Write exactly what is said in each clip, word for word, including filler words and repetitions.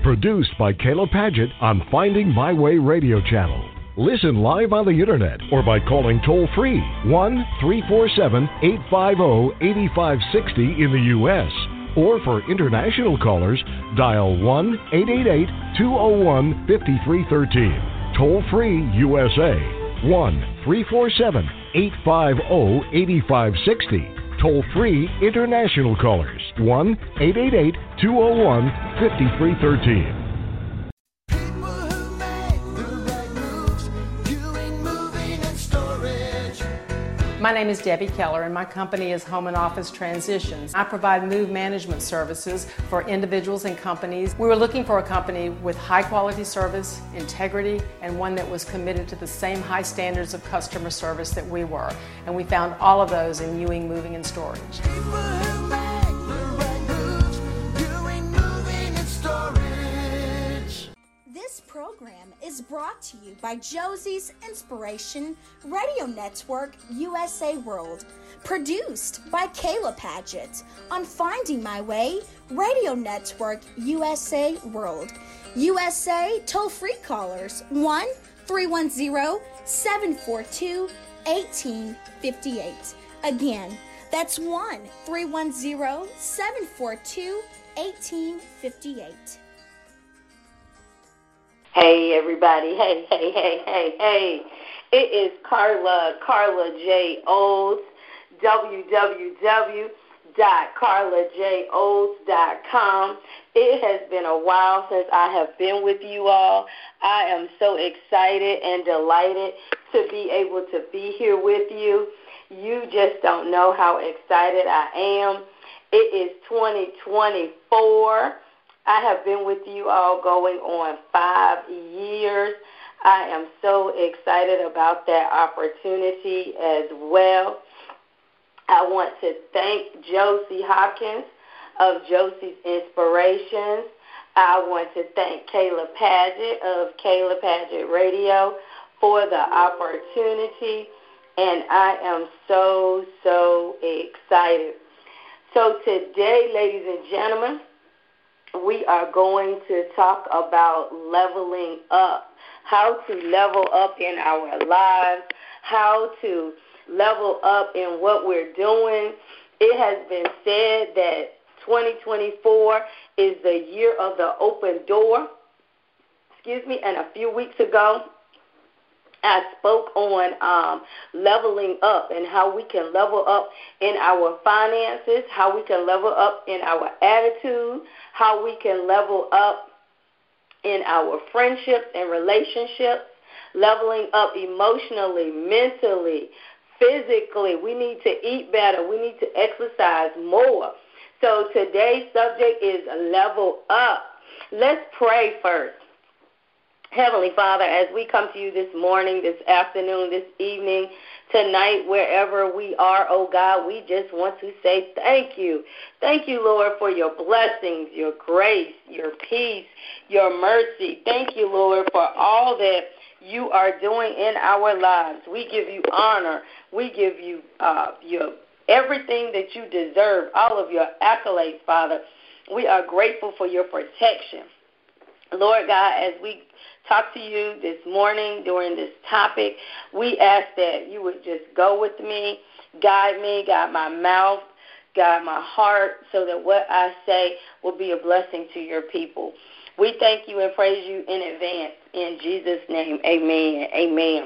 Produced by Kayla Padgett on Finding My Way Radio Channel. Listen live on the internet or by calling toll-free one three four seven, eight five zero, eight five six zero in the U S Or for international callers, dial one eight eight eight, two zero one, five three one three. Toll-free U S A, one three four seven, eight five zero, eight five six zero. Toll-free international callers, one eight eight eight, two zero one, five three one three. My name is Debbie Keller, and my company is Home and Office Transitions. I provide move management services for individuals and companies. We were looking for a company with high quality service, integrity, and one that was committed to the same high standards of customer service that we were. And we found all of those in Ewing Moving and Storage. This program is brought to you by Josie's Inspiration Radio Network U S A World, produced by Kayla Padgett on Finding My Way Radio Network U S A World. U S A toll-free callers one three one zero, seven four two, one eight five eight. Again, that's one three one zero, seven four two, one eight five eight. Hey, everybody. Hey, hey, hey, hey, hey. It is Carla, Carla J. Oates, w w w dot carla j oates dot com. It has been a while since I have been with you all. I am so excited and delighted to be able to be here with you. You just don't know how excited I am. It is twenty twenty-four. I have been with you all going on five years. I am so excited about that opportunity as well. I want to thank Josie Hopkins of Josie's Inspirations. I want to thank Kayla Padgett of Kayla Padgett Radio for the opportunity, and I am so, so excited. So today, ladies and gentlemen, we are going to talk about leveling up, how to level up in our lives, how to level up in what we're doing. It has been said that twenty twenty-four is the year of the open door. Excuse me, and a few weeks ago, I spoke on um, leveling up and how we can level up in our finances, how we can level up in our attitude, how we can level up in our friendships and relationships, leveling up emotionally, mentally, physically. We need to eat better. We need to exercise more. So today's subject is level up. Let's pray first. Heavenly Father, as we come to you this morning, this afternoon, this evening, tonight, wherever we are, oh God, we just want to say thank you. Thank you, Lord, for your blessings, your grace, your peace, your mercy. Thank you, Lord, for all that you are doing in our lives. We give you honor. We give you uh, your everything that you deserve, all of your accolades, Father. We are grateful for your protection. Lord God, as we talk to you this morning during this topic, we ask that you would just go with me, guide me, guide my mouth, guide my heart, so that what I say will be a blessing to your people. We thank you and praise you in advance. In Jesus' name, amen, amen.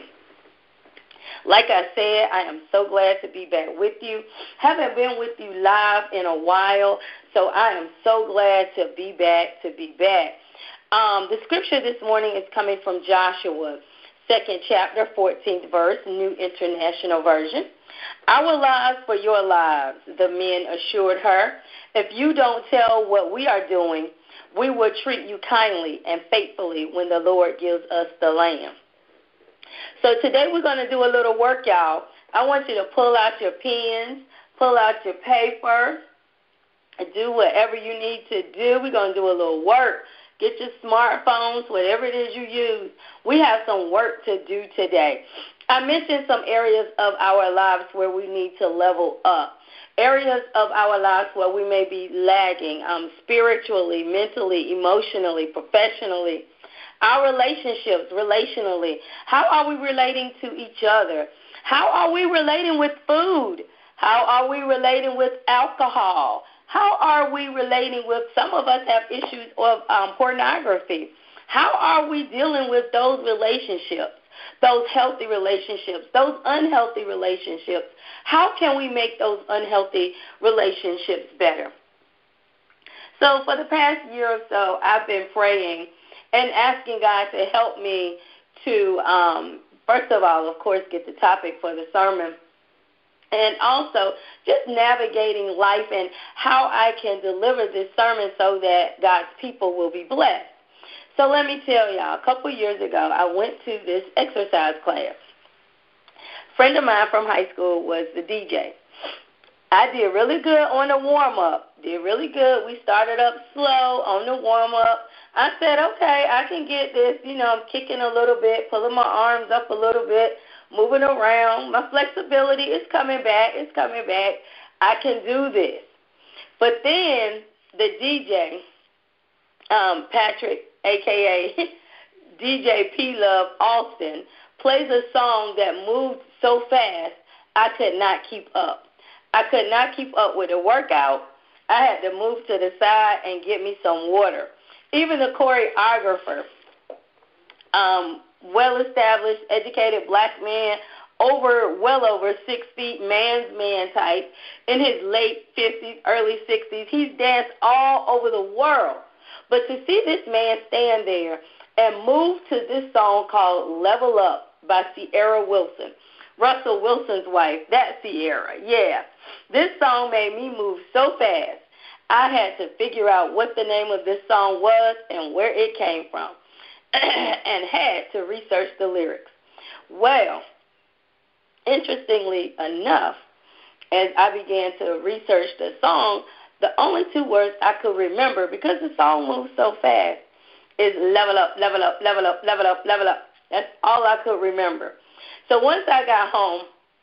Like I said, I am so glad to be back with you. Haven't been with you live in a while, so I am so glad to be back, to be back. Um, the scripture this morning is coming from Joshua, second chapter, fourteenth verse, New International Version. Our lives for your lives, the men assured her. If you don't tell what we are doing, we will treat you kindly and faithfully when the Lord gives us the land. So today we're going to do a little work, y'all. I want you to pull out your pens, pull out your paper, do whatever you need to do. We're going to do a little work. Get your smartphones, whatever it is you use. We have some work to do today. I mentioned some areas of our lives where we need to level up, areas of our lives where we may be lagging um, spiritually, mentally, emotionally, professionally, our relationships, relationally. How are we relating to each other? How are we relating with food? How are we relating with alcohol? How are we relating with, some of us have issues of um, pornography. How are we dealing with those relationships, those healthy relationships, those unhealthy relationships? How can we make those unhealthy relationships better? So for the past year or so, I've been praying and asking God to help me to, um, first of all, of course, get the topic for the sermon, and also just navigating life and how I can deliver this sermon so that God's people will be blessed. So let me tell y'all, a couple years ago, I went to this exercise class. A friend of mine from high school was the D J. I did really good on the warm-up, did really good. We started up slow on the warm-up. I said, okay, I can get this. You know, I'm kicking a little bit, pulling my arms up a little bit, moving around. My flexibility is coming back. It's coming back. I can do this. But then the D J, um, Patrick, a k a. D J P. Love Austin, plays a song that moved so fast I could not keep up. I could not keep up with the workout. I had to move to the side and get me some water. Even the choreographer, um, well-established, educated black man, over well over six feet, man's man type, in his late fifties, early sixties. He's danced all over the world. But to see this man stand there and move to this song called Level Up by Sierra Wilson, Russell Wilson's wife, that's Sierra, yeah. This song made me move so fast, I had to figure out what the name of this song was and where it came from, and had to research the lyrics. Well, interestingly enough, as I began to research the song, the only two words I could remember, because the song moves so fast, is level up, level up, level up, level up, level up. That's all I could remember. So once I got home,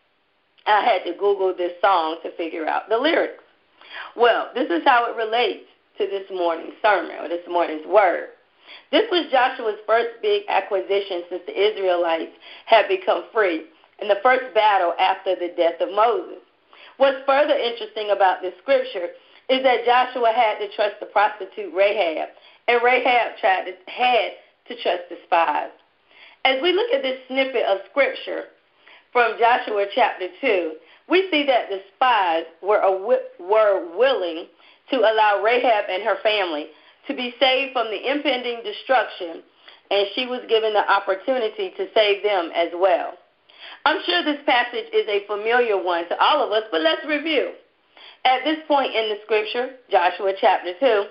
I had to Google this song to figure out the lyrics. Well, this is how it relates to this morning's sermon, or this morning's word. This was Joshua's first big acquisition since the Israelites had become free, and the first battle after the death of Moses. What's further interesting about this scripture is that Joshua had to trust the prostitute Rahab, and Rahab tried to, had to trust the spies. As we look at this snippet of scripture from Joshua chapter two, we see that the spies were, were willing to allow Rahab and her family to be saved from the impending destruction, and she was given the opportunity to save them as well. I'm sure this passage is a familiar one to all of us, but let's review. At this point in the scripture, Joshua chapter two,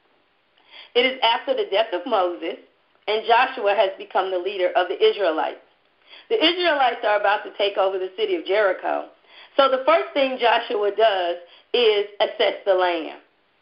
it is after the death of Moses, and Joshua has become the leader of the Israelites. The Israelites are about to take over the city of Jericho. So the first thing Joshua does is assess the land.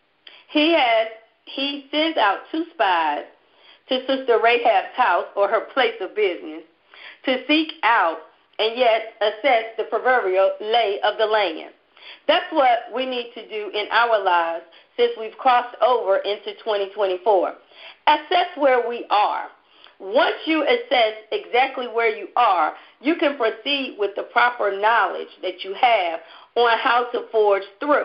He has he sends out two spies to Sister Rahab's house, or her place of business, to seek out and yet assess the proverbial lay of the land. That's what we need to do in our lives since we've crossed over into twenty twenty-four. Assess where we are. Once you assess exactly where you are, you can proceed with the proper knowledge that you have on how to forge through.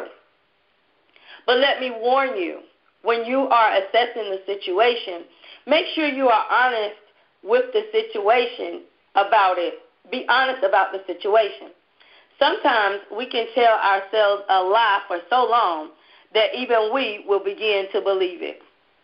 But let me warn you, when you are assessing the situation, make sure you are honest with the situation about it. Be honest about the situation. Sometimes we can tell ourselves a lie for so long that even we will begin to believe it.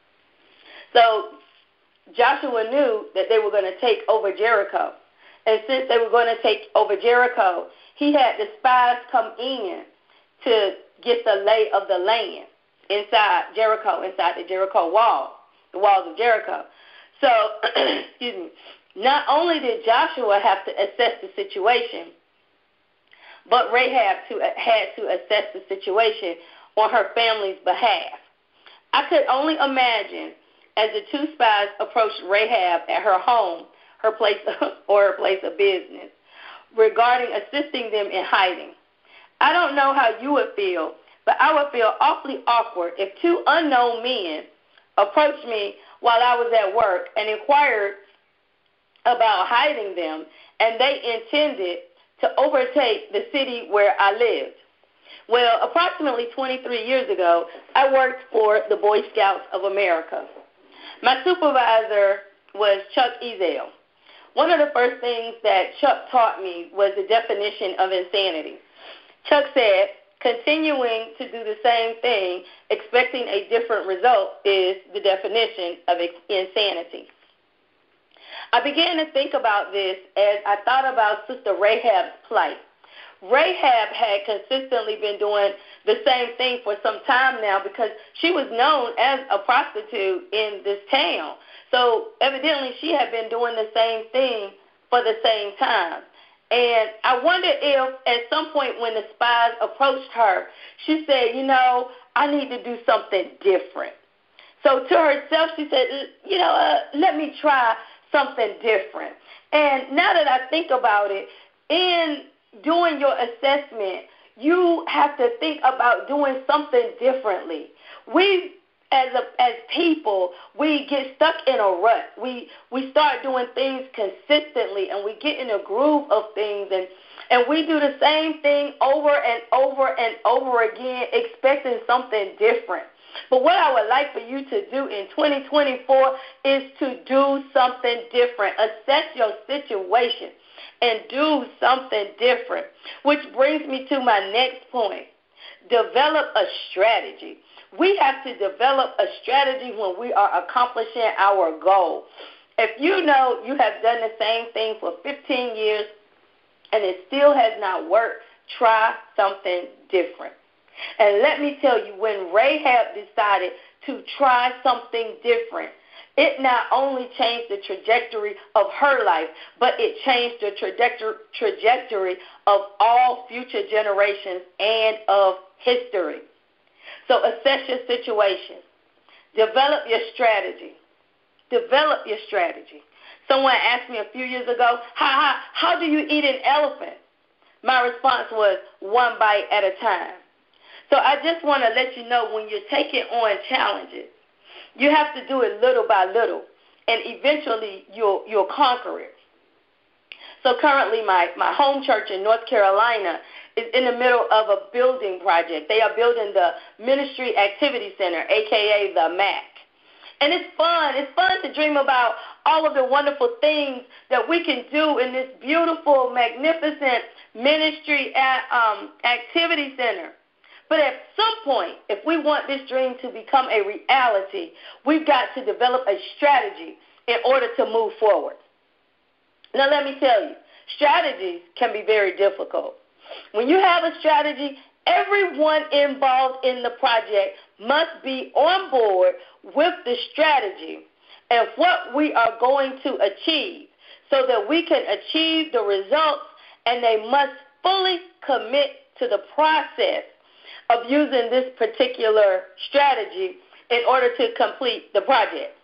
So Joshua knew that they were going to take over Jericho. And since they were going to take over Jericho, he had the spies come in to get the lay of the land inside Jericho, inside the Jericho wall, the walls of Jericho. So, excuse me, not only did Joshua have to assess the situation, but Rahab to, had to assess the situation on her family's behalf. I could only imagine as the two spies approached Rahab at her home, her place of, or her place of business. regarding assisting them in hiding. I don't know how you would feel, but I would feel awfully awkward if two unknown men approached me while I was at work and inquired about hiding them, and they intended to overtake the city where I lived. Well, approximately twenty-three years ago, I worked for the Boy Scouts of America. My supervisor was Chuck Ezell. One of the first things that Chuck taught me was the definition of insanity. Chuck said, continuing to do the same thing, expecting a different result, is the definition of insanity. I began to think about this as I thought about Sister Rahab's plight. Rahab had consistently been doing the same thing for some time now because she was known as a prostitute in this town. So evidently she had been doing the same thing for the same time. And I wonder if at some point when the spies approached her, she said, you know, I need to do something different. So to herself, she said, you know, uh, let me try something different. And now that I think about it, in doing your assessment, you have to think about doing something differently. We, as a, as people, we get stuck in a rut. We we start doing things consistently, and we get in a groove of things, and, and we do the same thing over and over and over again, expecting something different. But what I would like for you to do in twenty twenty-four is to do something different. Assess your situation and do something different, which brings me to my next point. Develop a strategy. We have to develop a strategy when we are accomplishing our goal. If you know you have done the same thing for fifteen years and it still has not worked, try something different. And let me tell you, when Rahab decided to try something different, it not only changed the trajectory of her life, but it changed the trajectory, trajectory of all future generations and of history. So assess your situation. Develop your strategy. Develop your strategy. Someone asked me a few years ago, how, how, how do you eat an elephant? My response was, one bite at a time. So I just want to let you know, when you're taking on challenges, you have to do it little by little, and eventually you'll you'll conquer it. So currently my, my home church in North Carolina is in the middle of a building project. They are building the Ministry Activity Center, a k a the M A C. And it's fun. It's fun to dream about all of the wonderful things that we can do in this beautiful, magnificent Ministry at, um, Activity Center. But at some point, if we want this dream to become a reality, we've got to develop a strategy in order to move forward. Now, let me tell you, strategies can be very difficult. When you have a strategy, everyone involved in the project must be on board with the strategy and what we are going to achieve so that we can achieve the results, and they must fully commit to the process of using this particular strategy in order to complete the project.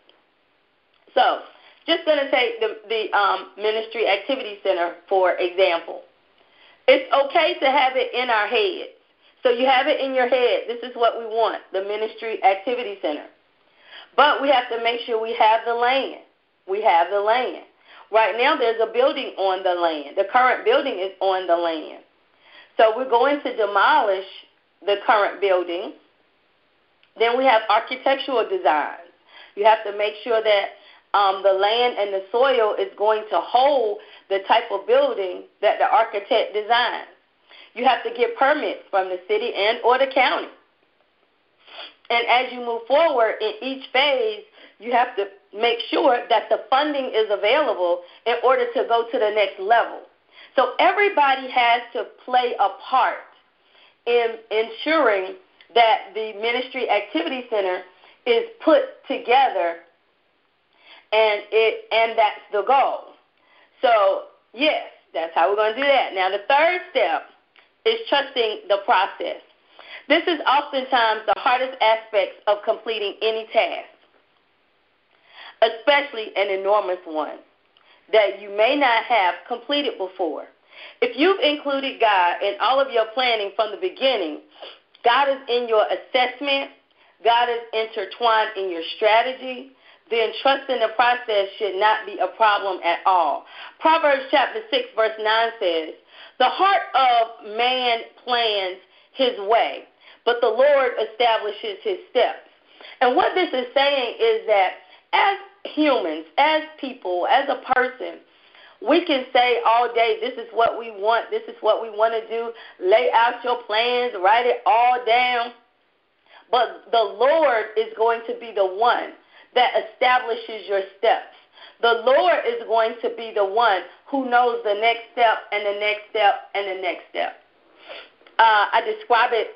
So, just going to take the, the um, Ministry Activity Center, for example. It's okay to have it in our heads. So you have it in your head. This is what we want, the Ministry Activity Center. But we have to make sure we have the land. We have the land. Right now there's a building on the land. The current building is on the land. So we're going to demolish the current building. Then we have architectural designs. You have to make sure that um, the land and the soil is going to hold the type of building that the architect designs. You have to get permits from the city and or the county. And as you move forward in each phase, you have to make sure that the funding is available in order to go to the next level. So everybody has to play a part in ensuring that the Ministry Activity Center is put together, and it and that's the goal. So, yes, that's how we're going to do that. Now, the third step is trusting the process. This is oftentimes the hardest aspects of completing any task, especially an enormous one that you may not have completed before. If you've included God in all of your planning from the beginning, God is in your assessment, God is intertwined in your strategy, then trusting the process should not be a problem at all. Proverbs chapter six, verse nine says, the heart of man plans his way, but the Lord establishes his steps. And what this is saying is that as humans, as people, as a person, we can say all day, this is what we want, this is what we want to do, lay out your plans, write it all down. But the Lord is going to be the one that establishes your steps. The Lord is going to be the one who knows the next step and the next step and the next step. Uh, I describe it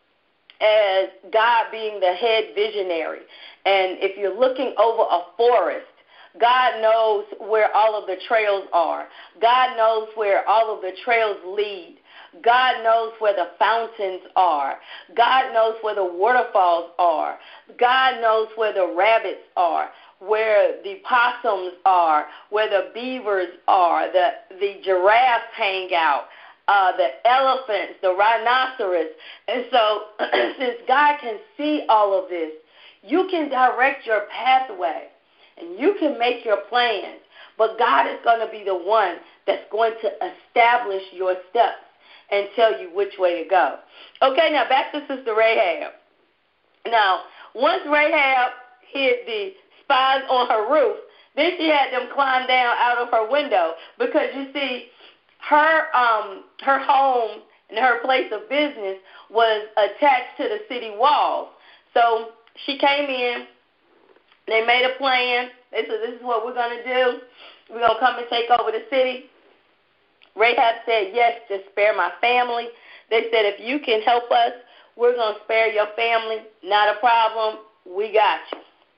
as God being the head visionary. And if you're looking over a forest, God knows where all of the trails are. God knows where all of the trails lead. God knows where the fountains are. God knows where the waterfalls are. God knows where the rabbits are, where the possums are, where the beavers are, the, the giraffes hang out, uh, the elephants, the rhinoceros. And so since God can see all of this, you can direct your pathway and you can make your plans, but God is going to be the one that's going to establish your steps and tell you which way to go. Okay, now back to Sister Rahab. Now, once Rahab hid the spies on her roof, then she had them climb down out of her window because, you see, her um, her home and her place of business was attached to the city walls. So she came in. They made a plan. They said, this is what we're going to do. We're going to come and take over the city. Rahab said, yes, just spare my family. They said, if you can help us, we're going to spare your family. Not a problem. We got you.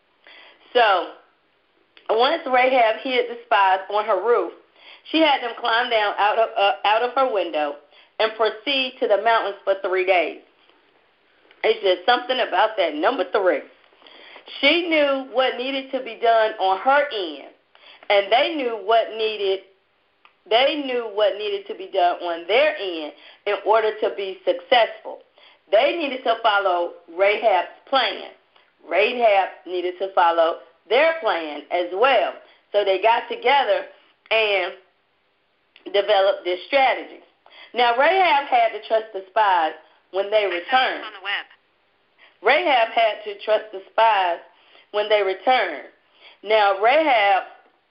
So once Rahab hid the spies on her roof, she had them climb down out of, uh, out of her window and proceed to the mountains for three days. It's just something about that number three. She knew what needed to be done on her end, and they knew what needed They knew what needed to be done on their end in order to be successful. They needed to follow Rahab's plan. Rahab needed to follow their plan as well. So they got together and developed this strategy. Now, Rahab had to trust the spies when they returned. On the web. Rahab had to trust the spies when they returned. Now, Rahab,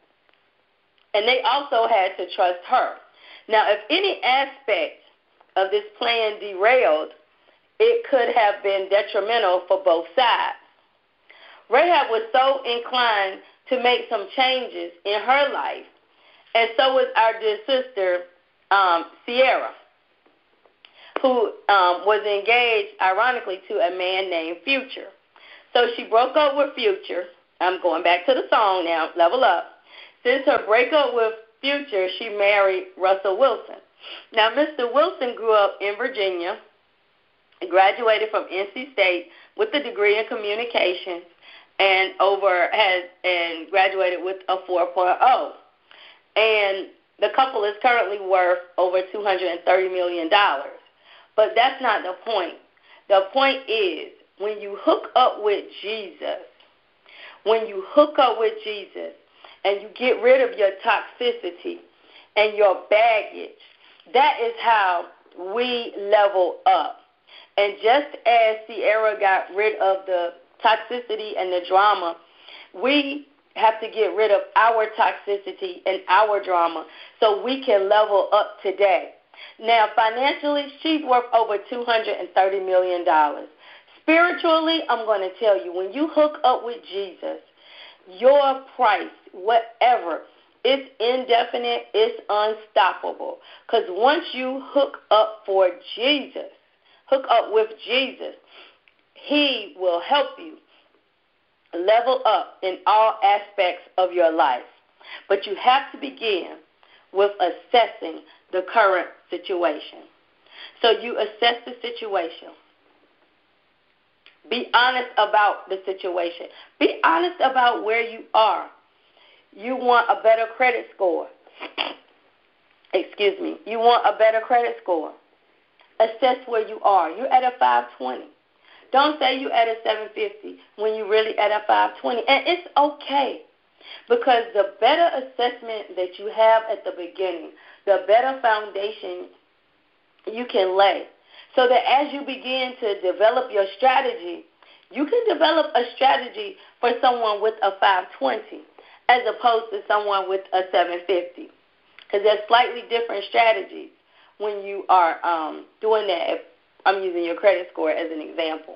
and they also had to trust her. Now, if any aspect of this plan derailed, it could have been detrimental for both sides. Rahab was so inclined to make some changes in her life, and so was our dear sister, um, Sierra, who um, was engaged, ironically, to a man named Future. So she broke up with Future. I'm going back to the song now, Level Up. Since her breakup with Future, she married Russell Wilson. Now, Mister Wilson grew up in Virginia, graduated from N C State with a degree in communications, and over has and graduated with a four point oh. And the couple is currently worth over two hundred thirty million dollars. But that's not the point. The point is, when you hook up with Jesus, when you hook up with Jesus and you get rid of your toxicity and your baggage, that is how we level up. And just as Sierra got rid of the toxicity and the drama, we have to get rid of our toxicity and our drama so we can level up today. Now, financially, she's worth over two hundred thirty million dollars. Spiritually, I'm going to tell you, when you hook up with Jesus, your price, whatever, it's indefinite, it's unstoppable. Because once you hook up for Jesus, hook up with Jesus, he will help you level up in all aspects of your life. But you have to begin with assessing the current situation. So you assess the situation. Be honest about the situation. Be honest about where you are. You want a better credit score. excuse me, you want a better credit score. Assess where you are. You're at a five twenty. Don't say you're at a seven fifty when you're really at a five twenty. And it's okay, because the better assessment that you have at the beginning, the better foundation you can lay. So that as you begin to develop your strategy, you can develop a strategy for someone with a five twenty as opposed to someone with a seven fifty. Because there's slightly different strategies when you are um, doing that. If I'm using your credit score as an example.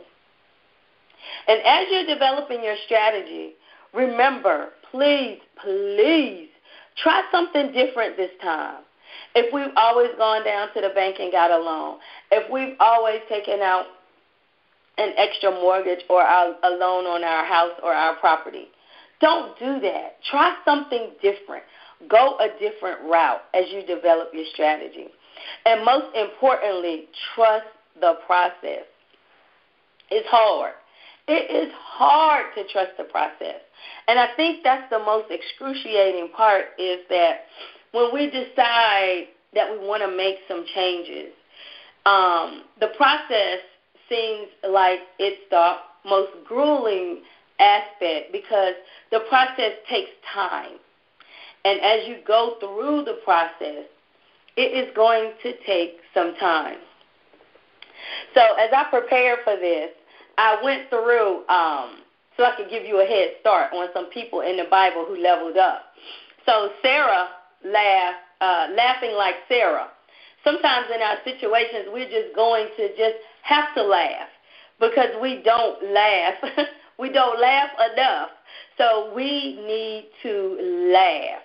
And as you're developing your strategy, remember, please, please, try something different this time. If we've always gone down to the bank and got a loan, if we've always taken out an extra mortgage or a loan on our house or our property, don't do that. Try something different. Go a different route as you develop your strategy. And most importantly, trust the process. It's hard. It is hard to trust the process. And I think that's the most excruciating part, is that when we decide that we want to make some changes, um, the process seems like it's the most grueling aspect, because the process takes time. And as you go through the process, it is going to take some time. So as I prepared for this, I went through um, so I could give you a head start on some people in the Bible who leveled up. So Sarah laughed, uh, laughing like Sarah. Sometimes in our situations, we're just going to just have to laugh, because we don't laugh. we don't laugh enough. So we need to laugh.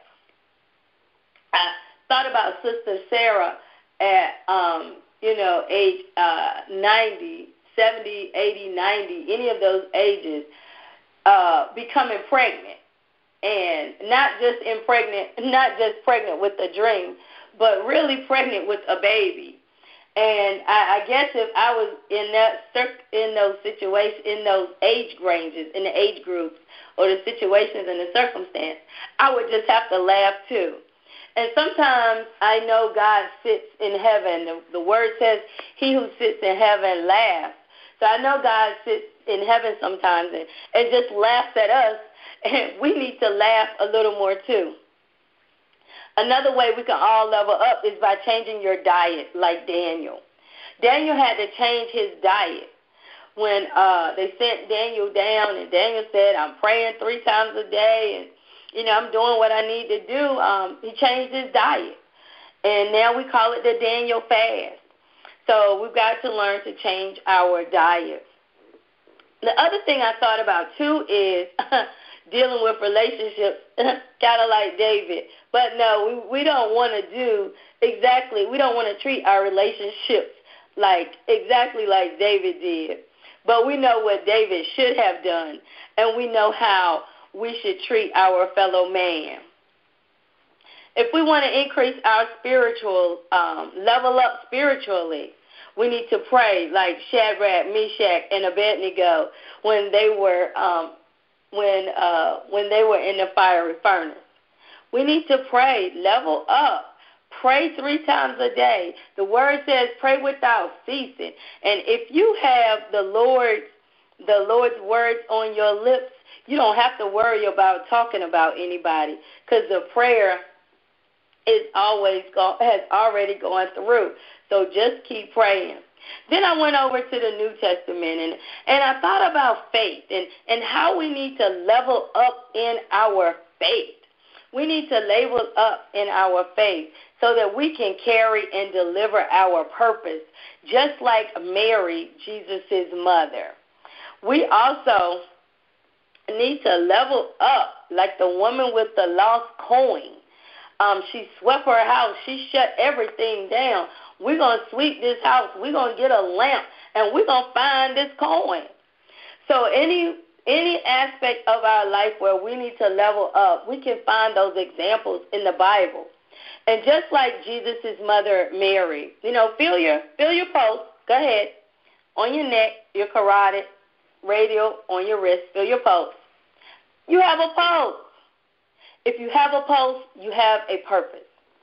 I thought about Sister Sarah at, um, you know, age uh, ninety, seventy, eighty, ninety, any of those ages, uh, becoming pregnant. And not just impregnant, not just pregnant with a dream, but really pregnant with a baby. And I, I guess if I was in that in those situations, in those age ranges, in the age groups, or the situations and the circumstance, I would just have to laugh too. And sometimes I know God sits in heaven. The, the word says, "He who sits in heaven laughs." So I know God sits in heaven sometimes and, and just laughs at us. And we need to laugh a little more too. Another way we can all level up is by changing your diet, like Daniel. Daniel had to change his diet when uh, they sent Daniel down, and Daniel said, "I'm praying three times a day, and you know I'm doing what I need to do." Um, he changed his diet, and now we call it the Daniel fast. So we've got to learn to change our diet. The other thing I thought about too is dealing with relationships, kind of like David. But no, we, we don't want to do exactly, we don't want to treat our relationships like exactly like David did. But we know what David should have done, and we know how we should treat our fellow man. If we want to increase our spiritual, um, level up spiritually, we need to pray like Shadrach, Meshach, and Abednego when they were um, when uh, when they were in the fiery furnace. We need to pray, level up. Pray three times a day. The word says pray without ceasing. And if you have the Lord's the Lord's words on your lips, you don't have to worry about talking about anybody, because the prayer is always go, has already gone through. So just keep praying. Then I went over to the New Testament, and, and I thought about faith and, and how we need to level up in our faith. We need to level up in our faith so that we can carry and deliver our purpose, just like Mary, Jesus' mother. We also need to level up like the woman with the lost coin. Um, she swept her house. She shut everything down. We're going to sweep this house. We're going to get a lamp, and we're going to find this coin. So any any aspect of our life where we need to level up, we can find those examples in the Bible. And just like Jesus' mother, Mary, you know, feel your, feel your pulse. Go ahead. On your neck, your carotid, radial, on your wrist, feel your pulse. You have a pulse. If you have a pulse, you have a purpose.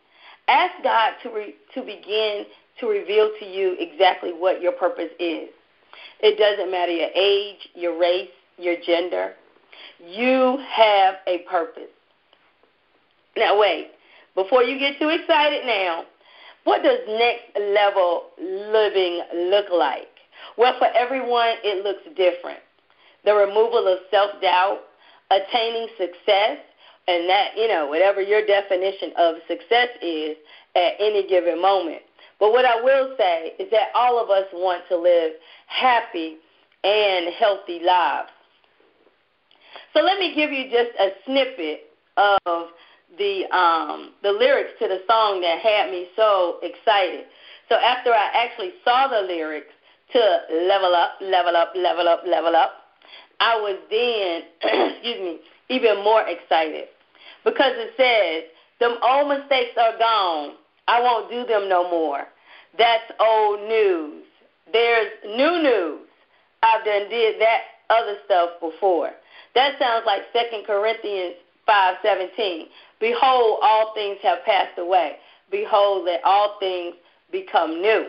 Ask God to re, to begin to reveal to you exactly what your purpose is. It doesn't matter your age, your race, your gender. You have a purpose. Now, wait. Before you get too excited now, what does next level living look like? Well, for everyone, it looks different. The removal of self-doubt, attaining success, and that, you know, whatever your definition of success is at any given moment. But what I will say is that all of us want to live happy and healthy lives. So let me give you just a snippet of the um, the lyrics to the song that had me so excited. So after I actually saw the lyrics to level up, level up, level up, level up, I was then, excuse me, even more excited because it says, them old mistakes are gone. I won't do them no more. That's old news. There's new news. I've done did that other stuff before. That sounds like Second Corinthians five seventeen. Behold, all things have passed away. Behold, that all things become new.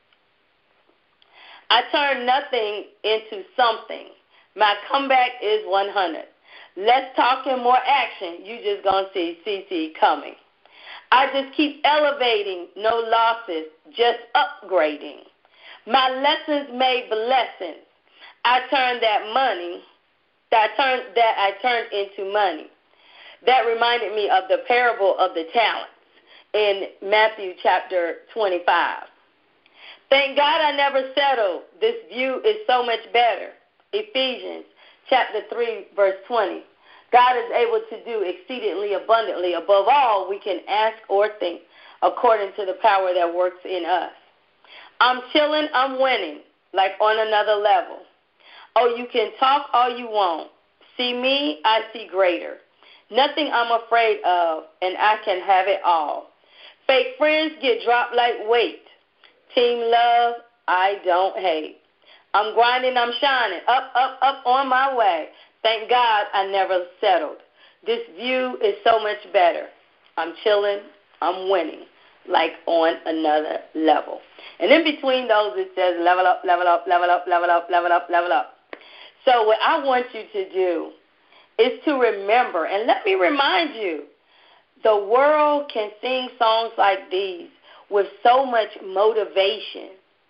I turn nothing into something. My comeback is one hundred. Less talk and more action. You just gonna see C C coming. I just keep elevating, no losses, just upgrading. My lessons made blessings. I turned that money, that I turned that I turned into money. That reminded me of the parable of the talents in Matthew chapter twenty-five. Thank God I never settled. This view is so much better. Ephesians chapter three, verse twenty. God is able to do exceedingly abundantly above all we can ask or think, according to the power that works in us. I'm chilling, I'm winning, like on another level. Oh, you can talk all you want. See me, I see greater. Nothing I'm afraid of, and I can have it all. Fake friends get dropped like weight. Team love, I don't hate. I'm grinding, I'm shining, up, up, up on my way. Thank God I never settled. This view is so much better. I'm chilling, I'm winning, like on another level. And in between those, it says level up, level up, level up, level up, level up, level up. So what I want you to do is to remember, and let me remind you, the world can sing songs like these with so much motivation.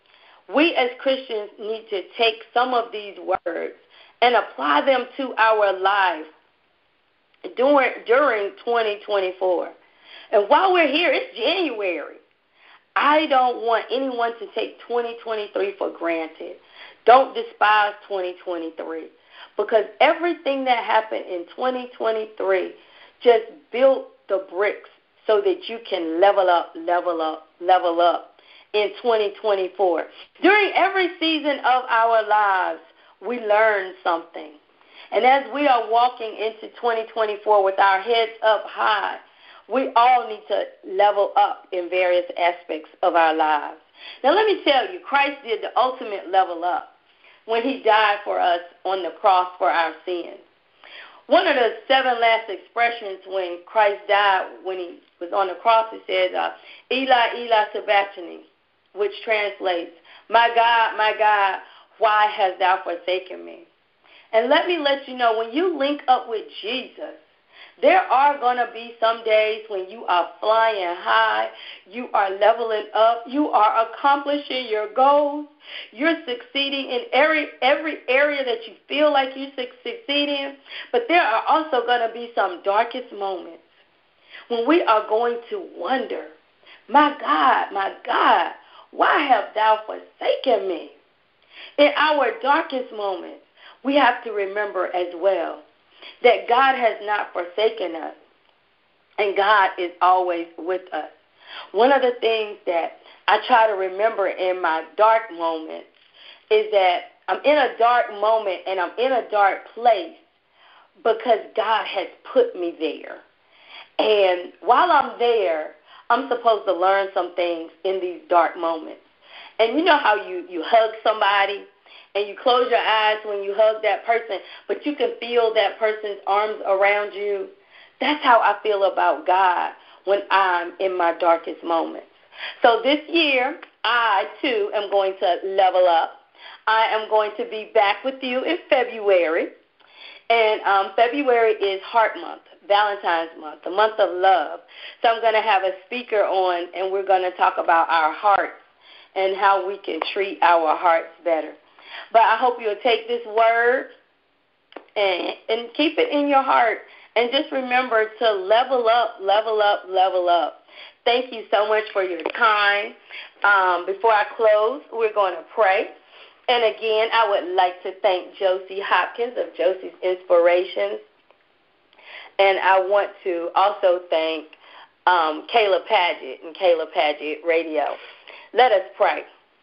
We as Christians need to take some of these words and apply them to our life during, during twenty twenty-four. And while we're here, it's January. I don't want anyone to take twenty twenty-three for granted. Don't despise twenty twenty-three, because everything that happened in twenty twenty-three just built the bricks so that you can level up, level up, level up in twenty twenty-four. During every season of our lives, we learn something. And as we are walking into twenty twenty-four with our heads up high, we all need to level up in various aspects of our lives. Now, let me tell you, Christ did the ultimate level up when he died for us on the cross for our sins. One of the seven last expressions when Christ died, when he was on the cross, it says, uh, Eli, Eli, sabachthani, which translates, my God, my God, why hast thou forsaken me? And let me let you know, when you link up with Jesus, there are going to be some days when you are flying high, you are leveling up, you are accomplishing your goals, you're succeeding in every, every area that you feel like you succeed in. But there are also going to be some darkest moments when we are going to wonder, my God, my God, why have thou forsaken me? In our darkest moments, we have to remember as well that God has not forsaken us, and God is always with us. One of the things that I try to remember in my dark moments is that I'm in a dark moment and I'm in a dark place because God has put me there. And while I'm there, I'm supposed to learn some things in these dark moments. And you know how you, you hug somebody and you close your eyes when you hug that person, but you can feel that person's arms around you? That's how I feel about God when I'm in my darkest moments. So this year, I, too, am going to level up. I am going to be back with you in February. And um, February is Heart Month, Valentine's Month, the month of love. So I'm going to have a speaker on, and we're going to talk about our hearts and how we can treat our hearts better. But I hope you'll take this word and, and keep it in your heart. And just remember to level up, level up, level up. Thank you so much for your time. Um, before I close, we're going to pray. And again, I would like to thank Josie Hopkins of Josie's Inspirations. And I want to also thank um, Kayla Paget and Kayla Paget Radio. Let us pray.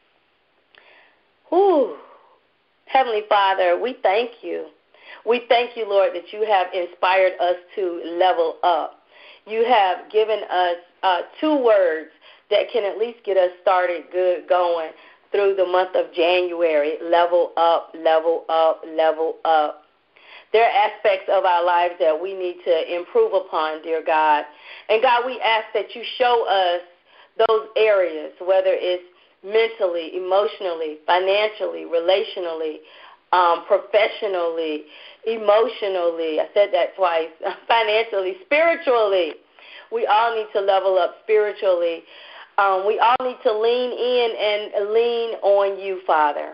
Whew. Heavenly Father, we thank you. We thank you, Lord, that you have inspired us to level up. You have given us uh, two words that can at least get us started good going through the month of January. Level up, level up, level up. There are aspects of our lives that we need to improve upon, dear God. And God, we ask that you show us those areas, whether it's mentally, emotionally, financially, relationally, um, professionally, emotionally. I said that twice. Financially, spiritually. We all need to level up spiritually. Um, we all need to lean in and lean on you, Father.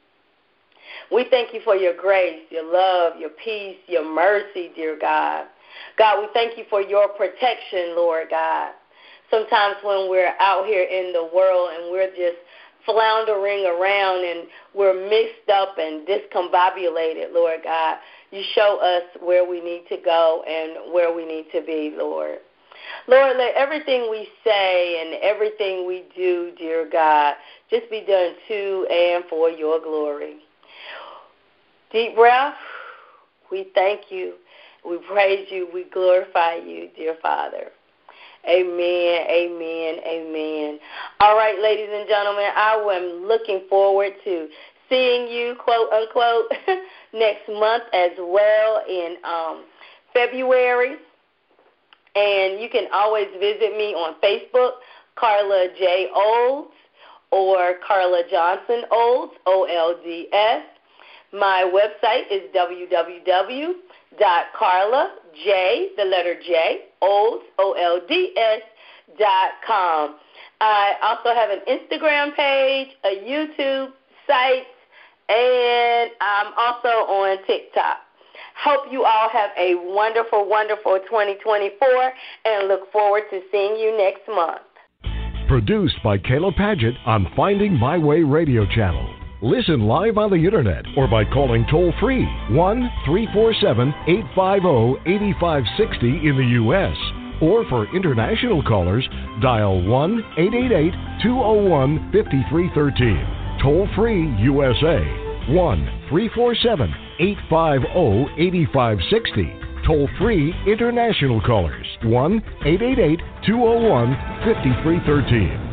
We thank you for your grace, your love, your peace, your mercy, dear God. God, we thank you for your protection, Lord God. Sometimes when we're out here in the world and we're just floundering around and we're mixed up and discombobulated, Lord God, you show us where we need to go and where we need to be, Lord. Lord, let everything we say and everything we do, dear God, just be done to and for your glory. Deep breath. We thank you. We praise you. We glorify you, dear Father. Amen, amen, amen. All right, ladies and gentlemen, I am looking forward to seeing you, quote, unquote, next month as well in um, February. And you can always visit me on Facebook, Carla J. Olds, or Carla Johnson Olds, O L D S. My website is w w w dot carla j, the letter J, Olds, O L D S, dot com. I also have an Instagram page, a YouTube site, and I'm also on TikTok. Hope you all have a wonderful, wonderful twenty twenty-four, and look forward to seeing you next month. Produced by Kayla Paget on Finding My Way Radio Channel. Listen live on the Internet or by calling toll-free one three four seven, eight five zero, eight five six zero in the U S Or for international callers, dial one eight eight eight, two zero one, five three one three. Toll-free U S A, one three four seven, eight five zero, eight five six zero. Toll-free international callers, one eight eight eight, two zero one, five three one three.